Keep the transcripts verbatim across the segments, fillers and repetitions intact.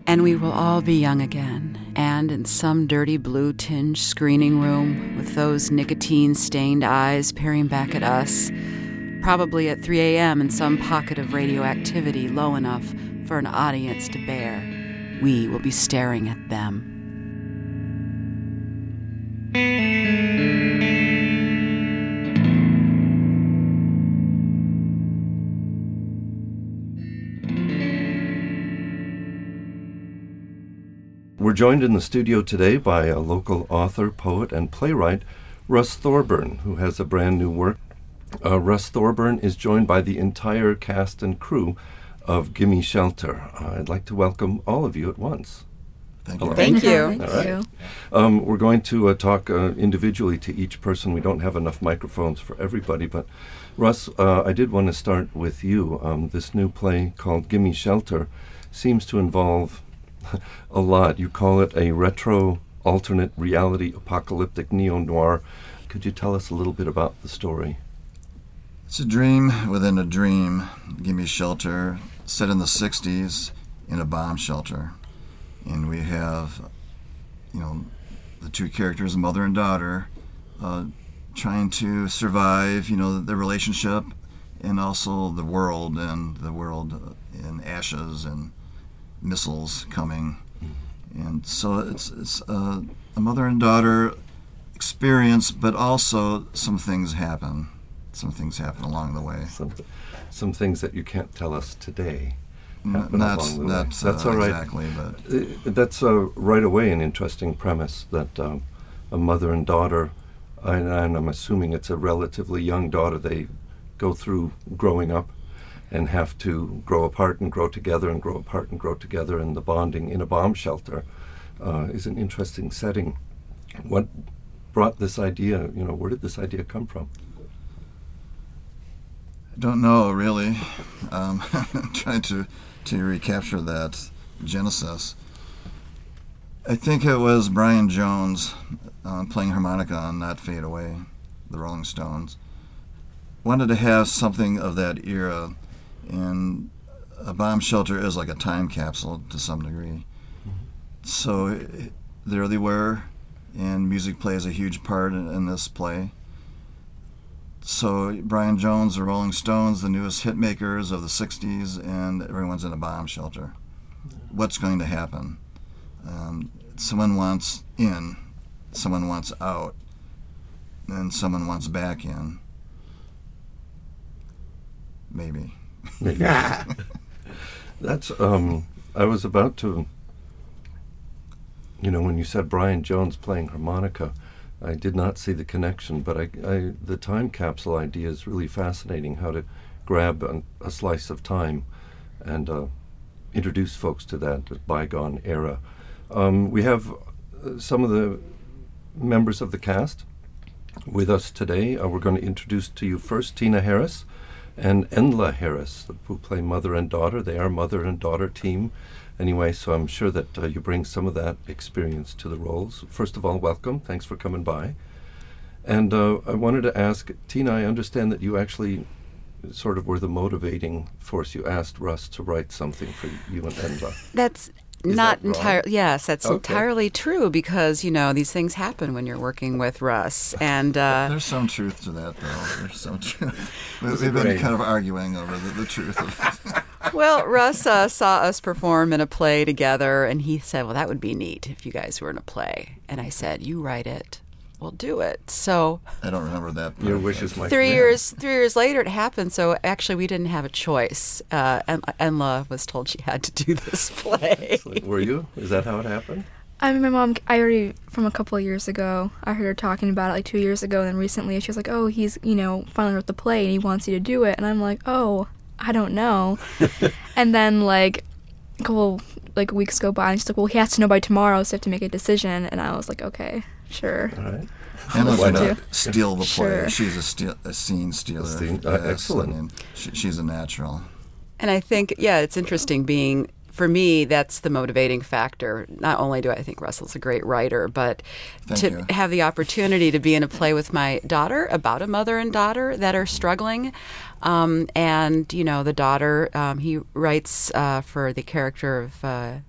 And we will all be young again, and in some dirty blue-tinged screening room with those nicotine-stained eyes peering back at us, probably at three a.m. in some pocket of radioactivity low enough for an audience to bear, we will be staring at them. We're joined in the studio today by a local author, poet, and playwright, Russ Thorburn, who has a brand new work. Uh, Russ Thorburn is joined by the entire cast and crew of Gimme Shelter. Uh, I'd like to welcome all of you at once. Thank you. Thank you. Thank All right. you. Um, we're going to uh, talk uh, individually to each person. We don't have enough microphones for everybody, but Russ, uh, I did want to start with you. Um, this new play called Gimme Shelter seems to involve a lot. You call it a retro, alternate reality, apocalyptic neo-noir. Could you tell us a little bit about the story? It's a dream within a dream. Gimme Shelter, set in the sixties in a bomb shelter. And we have, you know, the two characters, mother and daughter, uh, trying to survive, you know, the relationship and also the world and the world in ashes and missiles coming. And so it's it's uh, a mother and daughter experience, but also some things happen. Some things happen along the way. Some, some things that you can't tell us today happen Not, along the way. not That's uh, all right. exactly, but Uh, That's uh, right away an interesting premise that um, a mother and daughter, and, and I'm assuming it's a relatively young daughter, they go through growing up and have to grow apart and grow together and grow apart and grow together, and the bonding in a bomb shelter uh, is an interesting setting. What brought this idea, you know, where did this idea come from? I don't know really. Um, I'm trying to, to recapture that genesis. I think it was Brian Jones uh, playing harmonica on Not Fade Away, the Rolling Stones. Wanted to have something of that era, and a bomb shelter is like a time capsule to some degree. Mm-hmm. So it, there they were, and music plays a huge part in, in this play. So Brian Jones, the Rolling Stones, the newest hit makers of the sixties, and everyone's in a bomb shelter. What's going to happen? Um, someone wants in, someone wants out, and someone wants back in. Maybe. Maybe. That's, um, I was about to, you know, when you said Brian Jones playing harmonica, I did not see the connection, but I, I, the time capsule idea is really fascinating, how to grab a, a slice of time and uh, introduce folks to that bygone era. Um, we have uh, some of the members of the cast with us today. Uh, we're going to introduce to you first Tina Harris and Enla Harris, who play mother and daughter. They are mother and daughter team anyway, so I'm sure that uh, you bring some of that experience to the roles. First of all, welcome. Thanks for coming by. And uh, I wanted to ask, Tina, I understand that you actually sort of were the motivating force. You asked Russ to write something for you and Enla. That's Is not that wrong? entirely, yes, that's Okay. entirely true, because, you know, these things happen when you're working with Russ. And uh, There's some truth to that, though. There's some truth. We- It's We've been great. kind of arguing over the, the truth of it. well, Russ uh, saw us perform in a play together, and he said, well, that would be neat if you guys were in a play. And I said, you write it, we'll do it. So I don't remember that. Your part, wish but- is my three command. years three years later it happened, so actually we didn't have a choice. Uh, En- Enla was told she had to do this play. Were you? Is that how it happened? I mean, my mom, I already, from a couple of years ago, I heard her talking about it like two years ago, and then recently she was like, oh, he's, you know, finally wrote the play and he wants you to do it. And I'm like, oh, I don't know. And then, like, a couple, like, weeks go by, and she's like, well, he has to know by tomorrow, so I have to make a decision. And I was like, okay, sure. All right. Anna's Why going not? to steal the play. Sure. She's a, steal, a scene stealer. A scene- uh, Yes, excellent. I mean, she, she's a natural. And I think, yeah, it's interesting being, for me, that's the motivating factor. Not only do I think Russell's a great writer, but Thank to you. have the opportunity to be in a play with my daughter about a mother and daughter that are struggling. Um, and, you know, the daughter, um, he writes uh, for the character of uh,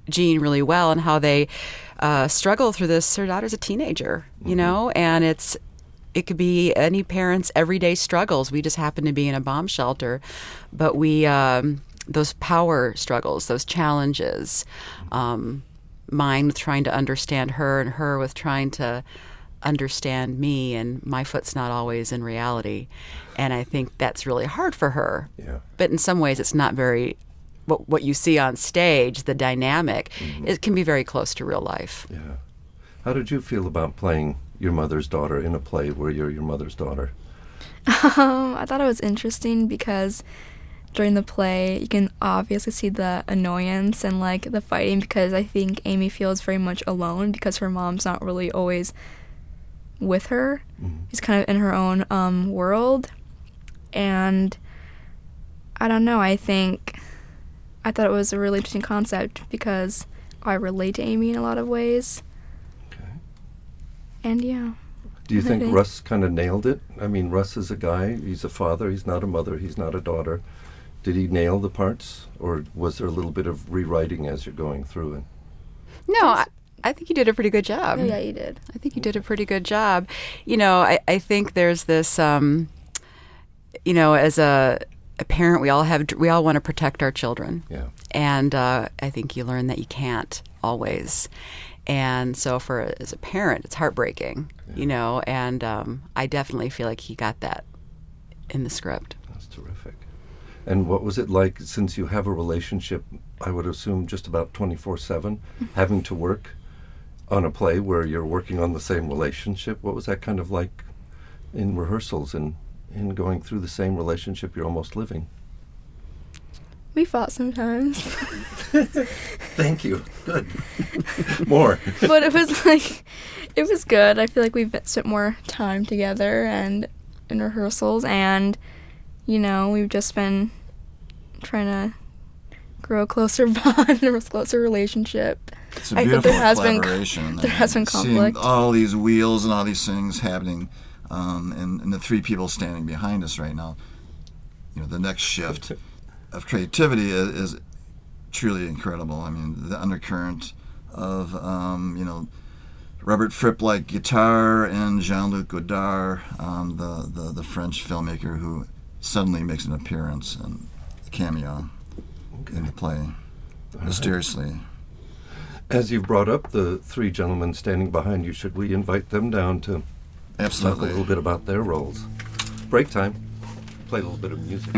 Jean really well and how they uh, struggle through this. Her daughter's a teenager, you mm-hmm. know, and it's it could be any parent's everyday struggles. We just happen to be in a bomb shelter, but we um, those power struggles, those challenges, um, mine with trying to understand her and her with trying to understand me, and my foot's not always in reality. And I think that's really hard for her. Yeah. But in some ways it's not very, what, what you see on stage, the dynamic, mm-hmm. it can be very close to real life. Yeah. How did you feel about playing your mother's daughter in a play where you're your mother's daughter? Um, I thought it was interesting because during the play, you can obviously see the annoyance and like the fighting, because I think Amy feels very much alone because her mom's not really always with her. Mm-hmm. She's kind of in her own um, world. And I don't know, I think I thought it was a really interesting concept because I relate to Amy in a lot of ways. Okay. And yeah. Do you think, think Russ kind of nailed it? I mean, Russ is a guy, he's a father, he's not a mother, he's not a daughter. Did he nail the parts, or was there a little bit of rewriting as you're going through it? No, I, I think you did a pretty good job. Yeah, you did. I think you did a pretty good job. You know, I, I think there's this, um, you know, as a, a parent, we all have, we all want to protect our children. Yeah. And uh, I think you learn that you can't always. And so for as a parent, it's heartbreaking, yeah. you know, and um, I definitely feel like he got that in the script. That's terrific. And what was it like, since you have a relationship, I would assume just about twenty-four seven, having to work on a play where you're working on the same relationship? What was that kind of like in rehearsals and in going through the same relationship you're almost living? We fought sometimes. Thank you. Good. More. But it was like, it was good. I feel like we've spent more time together and in rehearsals, and, you know, we've just been trying to grow a closer bond, a closer relationship. It's a beautiful there has collaboration. Been, there has been conflict. Seeing all these wheels and all these things happening, um, and, and the three people standing behind us right now, you know, the next shift of creativity is, is truly incredible. I mean, the undercurrent of, um, you know, Robert Fripp-like guitar and Jean-Luc Godard, um, the, the, the French filmmaker who suddenly makes an appearance and a cameo okay. in the play, all mysteriously. Right. As you've brought up the three gentlemen standing behind you, should we invite them down to Absolutely. talk a little bit about their roles? Break time. Play a little bit of music.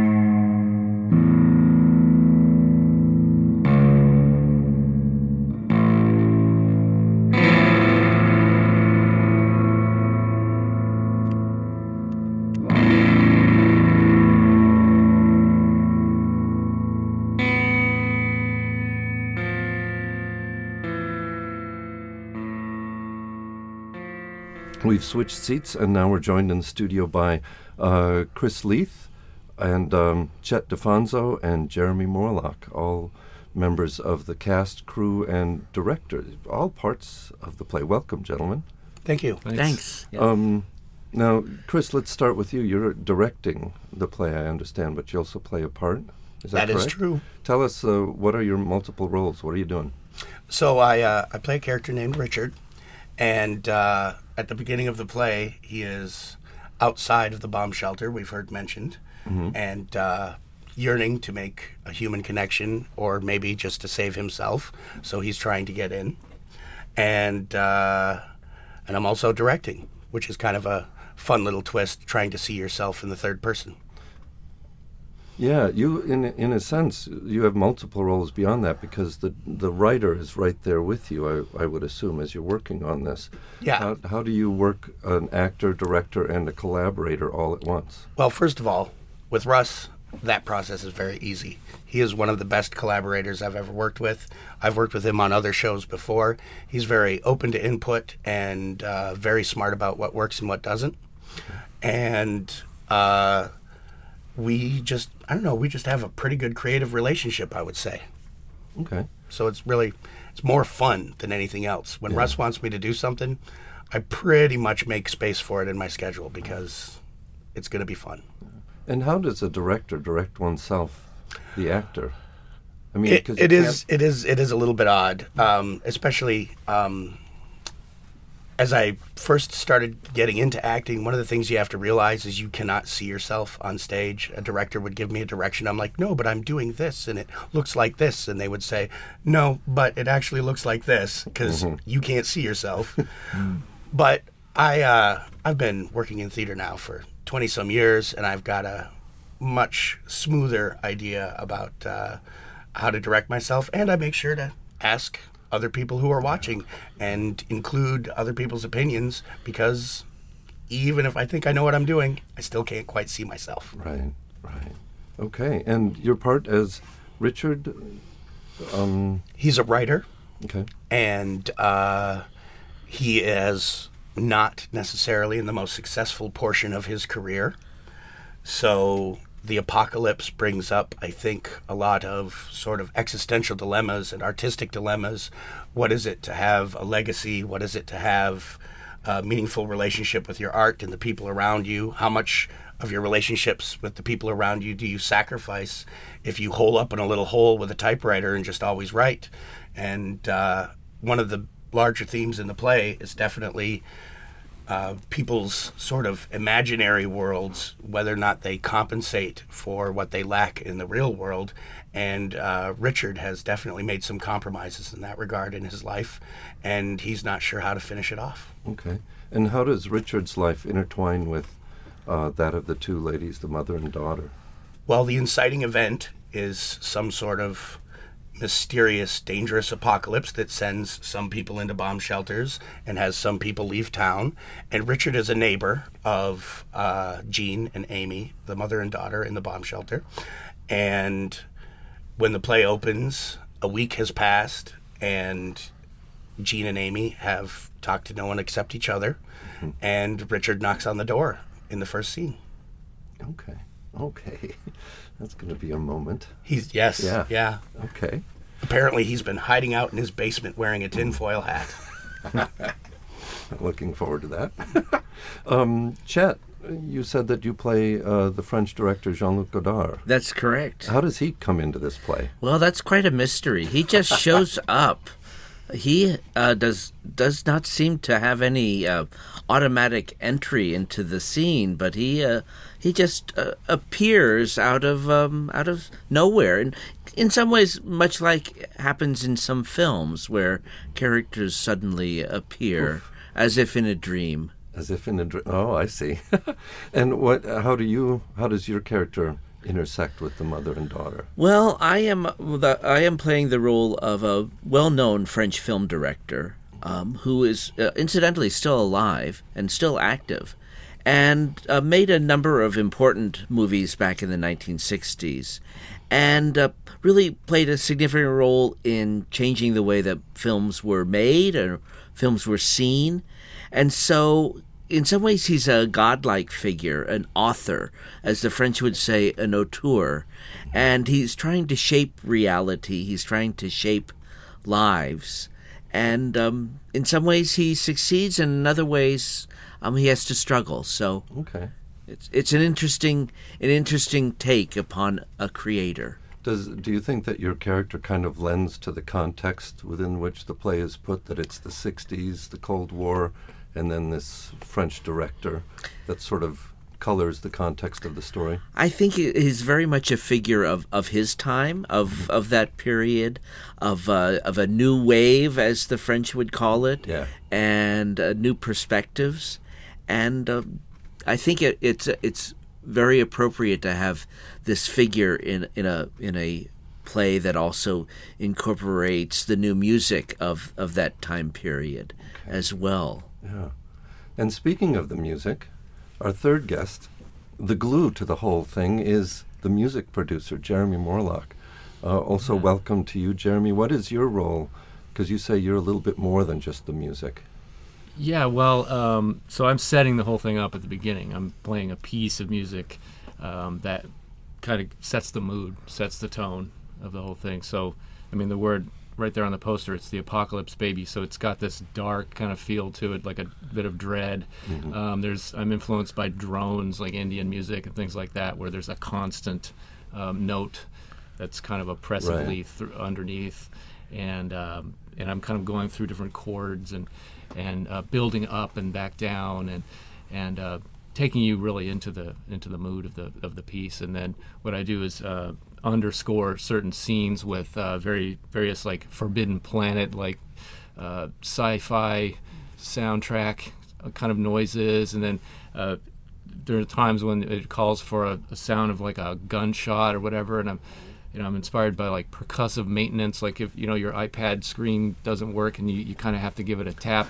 We've switched seats, and now we're joined in the studio by uh, Chris Leith and um, Chet DeFonso and Jeremy Morlock, all members of the cast, crew, and director, all parts of the play. Welcome, gentlemen. Thank you. Thanks. Thanks. Yeah. Um, now, Chris, let's start with you. You're directing the play, I understand, but you also play a part. Is that, that correct? Is true. Tell us, uh, what are your multiple roles? What are you doing? So I uh, I play a character named Richard, and uh, at the beginning of the play, he is outside of the bomb shelter, we've heard mentioned, mm-hmm. and uh, yearning to make a human connection, or maybe just to save himself. So he's trying to get in. And uh, and I'm also directing, which is kind of a fun little twist, trying to see yourself in the third person. Yeah, you in in a sense you have multiple roles beyond that, because the the writer is right there with you. I, I would assume, as you're working on this. Yeah. How, how do you work an actor, director, and a collaborator all at once? Well, first of all, with Russ, that process is very easy. He is one of the best collaborators I've ever worked with. I've worked with him on other shows before. He's very open to input and uh, very smart about what works and what doesn't. And uh, we just, I don't know, we just have a pretty good creative relationship, I would say. Okay. So it's really, it's more fun than anything else. When Yeah. Russ wants me to do something, I pretty much make space for it in my schedule because it's going to be fun. And how does a director direct oneself, the actor? I mean, It, 'cause it you is. It is. It is a little bit odd, um, especially um, as I first started getting into acting. One of the things you have to realize is you cannot see yourself on stage. A director would give me a direction. I'm like, no, but I'm doing this, and it looks like this. And they would say, no, but it actually looks like this because Mm-hmm. you can't see yourself. But I, uh, I've been working in theater now for twenty some years, and I've got a much smoother idea about uh, how to direct myself, and I make sure to ask other people who are watching and include other people's opinions, because even if I think I know what I'm doing, I still can't quite see myself. Right, right. Okay, and your part as Richard, um, He's a writer, okay, and uh, he is not necessarily in the most successful portion of his career. So the apocalypse brings up, I think, a lot of sort of existential dilemmas and artistic dilemmas. What is it to have a legacy? What is it to have a meaningful relationship with your art and the people around you? How much of your relationships with the people around you do you sacrifice if you hole up in a little hole with a typewriter and just always write? And uh, one of the larger themes in the play is definitely Uh, people's sort of imaginary worlds, whether or not they compensate for what they lack in the real world. And uh, Richard has definitely made some compromises in that regard in his life, and he's not sure how to finish it off. okay. And how does Richard's life intertwine with uh, that of the two ladies, the mother and daughter? Well, the inciting event is some sort of mysterious, dangerous apocalypse that sends some people into bomb shelters and has some people leave town. And Richard is a neighbor of uh, Jean and Amy, the mother and daughter in the bomb shelter. And when the play opens, a week has passed, and Jean and Amy have talked to no one except each other. Mm-hmm. And Richard knocks on the door in the first scene. Okay, okay. That's going to be a moment. He's, yes, Yeah. yeah. Okay. Apparently he's been hiding out in his basement wearing a tinfoil hat. Looking forward to that. um, Chet, you said that you play uh, the French director Jean-Luc Godard. That's correct. How does he come into this play? Well, that's quite a mystery. He just shows up. He uh, does does not seem to have any uh, automatic entry into the scene, but he uh, he just uh, appears out of um, out of nowhere, and in some ways, much like happens in some films where characters suddenly appear Oof. as if in a dream. As if in a dream. Oh, I see. And what? How do you? How does your character intersect with the mother and daughter? Well, I am the, I am playing the role of a well-known French film director um, who is uh, incidentally still alive and still active, and uh, made a number of important movies back in the nineteen sixties, and uh, really played a significant role in changing the way that films were made and films were seen. And so in some ways, he's a godlike figure, an author, as the French would say, an auteur. And he's trying to shape reality. He's trying to shape lives. And um, in some ways, he succeeds, and in other ways, um, he has to struggle. So okay. it's it's an interesting an interesting take upon a creator. Does do you think that your character kind of lends to the context within which the play is put, that it's the sixties, the Cold War, and then this French director that sort of colors the context of the story? I think he's very much a figure of, of his time, of mm-hmm. of that period, of uh, of a new wave, as the French would call it, yeah. and uh, new perspectives. And uh, I think it, it's it's very appropriate to have this figure in in a in a play that also incorporates the new music of, of that time period okay. as well. Yeah. And speaking of the music, our third guest, the glue to the whole thing, is the music producer, Jeremy Morlock. Uh, also, yeah. welcome to you, Jeremy. What is your role? Because you say you're a little bit more than just the music. Yeah, well, um, so I'm setting the whole thing up at the beginning. I'm playing a piece of music um, that kind of sets the mood, sets the tone of the whole thing. So, I mean, the word right there on the poster, it's the Apocalypse Baby, so it's got this dark kind of feel to it, like a bit of dread. Mm-hmm. Um, there's I'm influenced by drones, like Indian music and things like that, where there's a constant um, note that's kind of oppressively Right. th- underneath, and um, and I'm kind of going through different chords and and uh, building up and back down and and uh, taking you really into the into the mood of the of the piece. And then what I do is uh, underscore certain scenes with uh, very various like Forbidden Planet like uh, sci-fi soundtrack uh, kind of noises, and then uh, there are times when it calls for a, a sound of like a gunshot or whatever, and I'm you know I'm inspired by like percussive maintenance, like if you know your iPad screen doesn't work and you, you kind of have to give it a tap.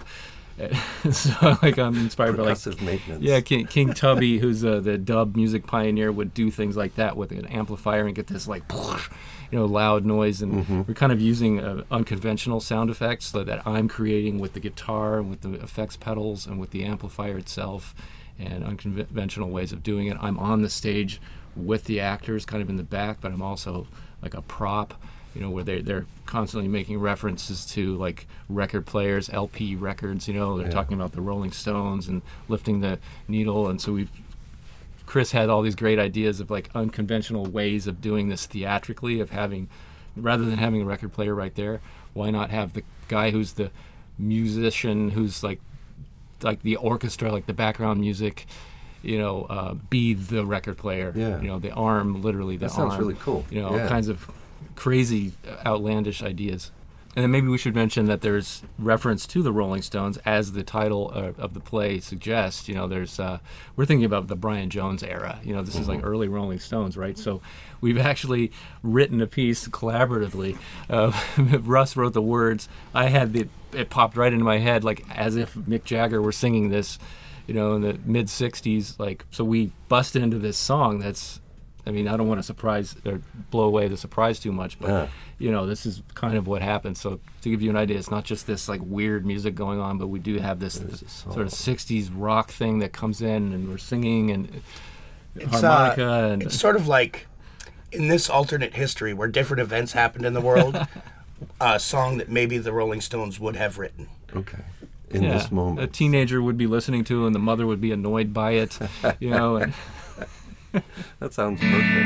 So like I'm inspired by like Percussive maintenance. yeah King, King Tubby, who's uh, the dub music pioneer, would do things like that with an amplifier and get this like you know loud noise, and Mm-hmm. we're kind of using uh, unconventional sound effects so that I'm creating with the guitar and with the effects pedals and with the amplifier itself, and unconventional ways of doing it. I'm on the stage with the actors kind of in the back, but I'm also like a prop, you know, where they they're constantly making references to like record players, L P records, you know, they're Yeah. talking about the Rolling Stones and lifting the needle. And so we've Chris had all these great ideas of like unconventional ways of doing this theatrically, of having, rather than having a record player right there, why not have the guy who's the musician, who's like like the orchestra, like the background music, you know, uh, be the record player. Yeah. You know, the arm, literally the That sounds arm. really cool. You know, Yeah. all kinds of crazy, outlandish ideas. And then maybe we should mention that there's reference to the Rolling Stones, as the title uh, of the play suggests. You know, there's uh, we're thinking about the Brian Jones era. You know, this is like early Rolling Stones, right? So we've actually written a piece collaboratively. Uh, Russ wrote the words. I had the it popped right into my head, like as if Mick Jagger were singing this, you know, in the mid sixties. Like, so we busted into this song that's, I mean, I don't want to surprise or blow away the surprise too much, but Yeah. you know, this is kind of what happened. So to give you an idea, it's not just this like weird music going on, but we do have this, There's a this song. sort of sixties rock thing that comes in, and we're singing and It's, harmonica uh, and it's sort of like in this alternate history where different events happened in the world, a song that maybe the Rolling Stones would have written. Okay. In yeah, this moment. a teenager would be listening to, and the mother would be annoyed by it, you know. And That sounds perfect.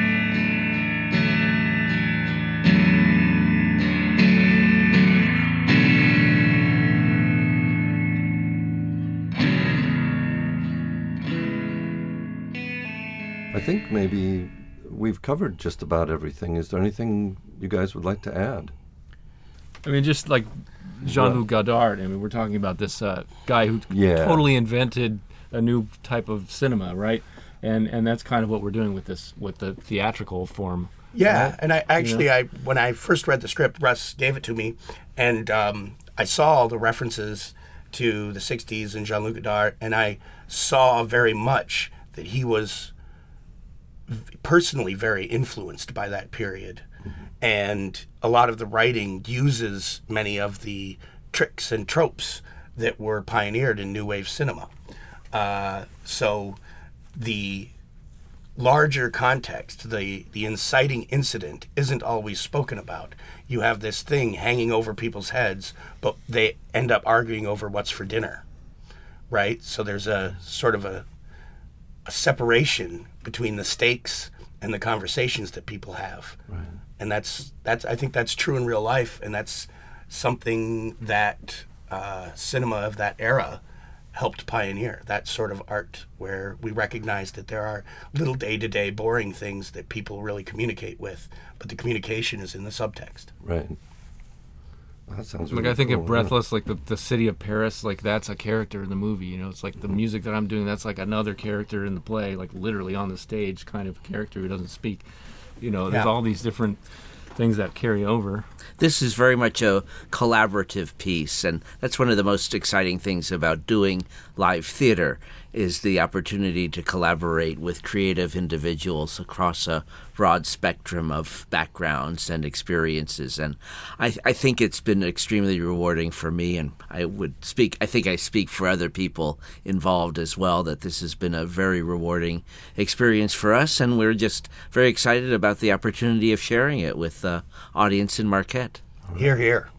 I think maybe we've covered just about everything. Is there anything you guys would like to add? I mean, just like Jean-Luc Godard. I mean, we're talking about this uh, guy who Yeah. totally invented a new type of cinema, right? And and that's kind of what we're doing with this, with the theatrical form. Yeah, right? and I actually, I when I first read the script, Russ gave it to me, and um, I saw all the references to the sixties and Jean-Luc Godard, and I saw very much that he was v- personally very influenced by that period. And a lot of the writing uses many of the tricks and tropes that were pioneered in New Wave cinema. Uh, so the larger context, the, the inciting incident, isn't always spoken about. You have this thing hanging over people's heads, but they end up arguing over what's for dinner, right? So there's a sort of a, a separation between the stakes and the conversations that people have. Right. And that's, that's I think that's true in real life, and that's something that uh, cinema of that era helped pioneer, that sort of art where we recognize that there are little day-to-day boring things that people really communicate with, but the communication is in the subtext. Right. Well, that sounds Like really I think cool, of Breathless, like the, the city of Paris, like that's a character in the movie. You know, it's like the music that I'm doing, that's like another character in the play, like literally on the stage, kind of a character who doesn't speak. You know, there's Yeah. all these different things that carry over. This is very much a collaborative piece, and that's one of the most exciting things about doing live theater is the opportunity to collaborate with creative individuals across a broad spectrum of backgrounds and experiences. And I, I think it's been extremely rewarding for me, and I would speak, I think I speak for other people involved as well, that this has been a very rewarding experience for us, and we're just very excited about the opportunity of sharing it with the audience in Marquette. Hear, hear.